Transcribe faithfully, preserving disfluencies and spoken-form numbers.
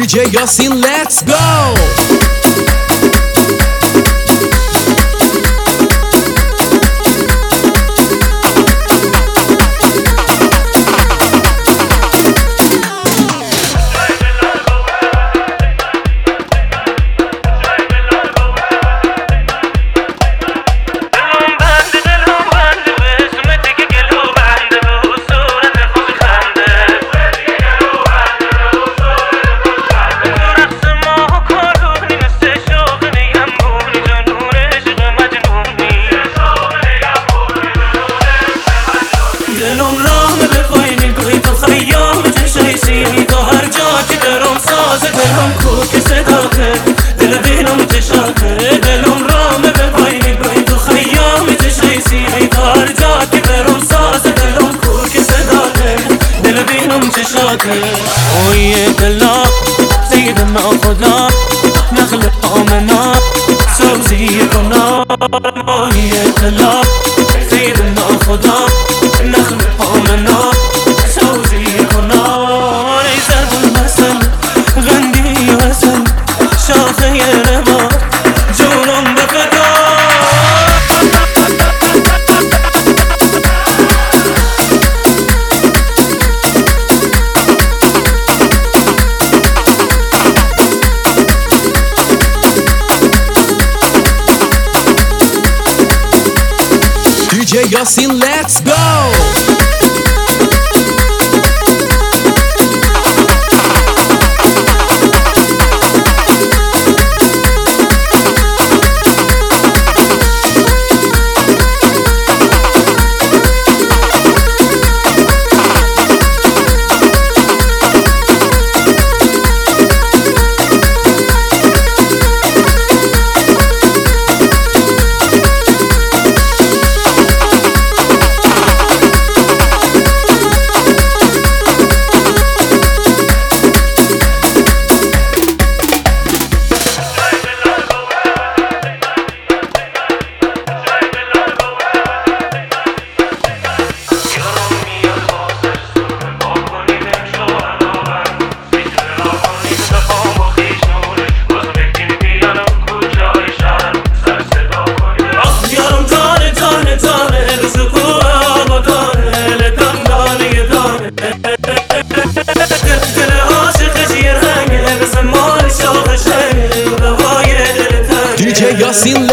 دی جی یاسین let's go. دلم کوک صداته دل بینم تشاته دلم رام به پایین باید تو خیام تشیسی هر جا که برم ساز دلم کوک صداته دل بینم تشاته اوی دلا سیدنا خدا نخل آمنا سوزی کنا اوی دلا سیدنا خدا نخل آمنا سوزی کنا ریزد المثل غندی وزن شاخه ربا جونم به فدا دی جی یاسین let's go. دی جی یاسین